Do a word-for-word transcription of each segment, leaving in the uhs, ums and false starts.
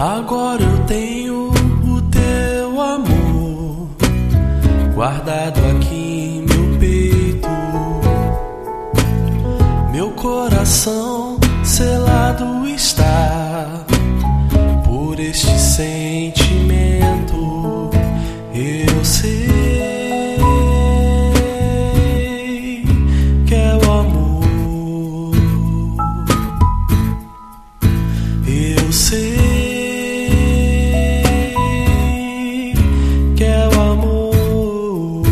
Agora eu tenho o teu amor guardado aqui em meu peito, meu coração selado está por este sentimento. Eu sei que é o amor, eu sei que é o amor.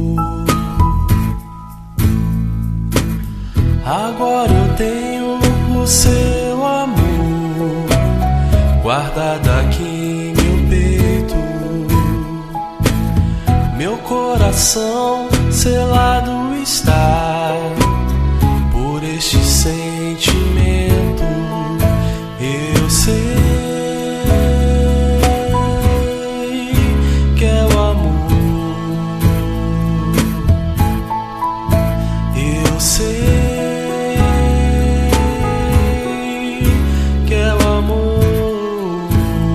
Agora eu tenho o seu amor guardado aqui em meu peito, meu coração selado está por este sentimento. Eu sei que é o amor, eu sei que é o amor.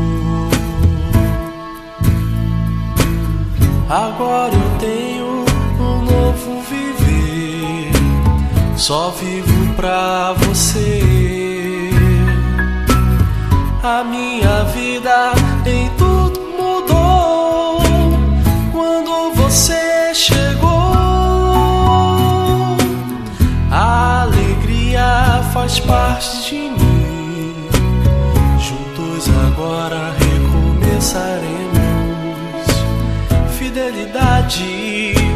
Agora eu tenho um novo viver, só vivo pra você. A minha vida em tudo mudou quando você chegou. A alegria faz parte de mim, juntos agora recomeçaremos. Fidelidade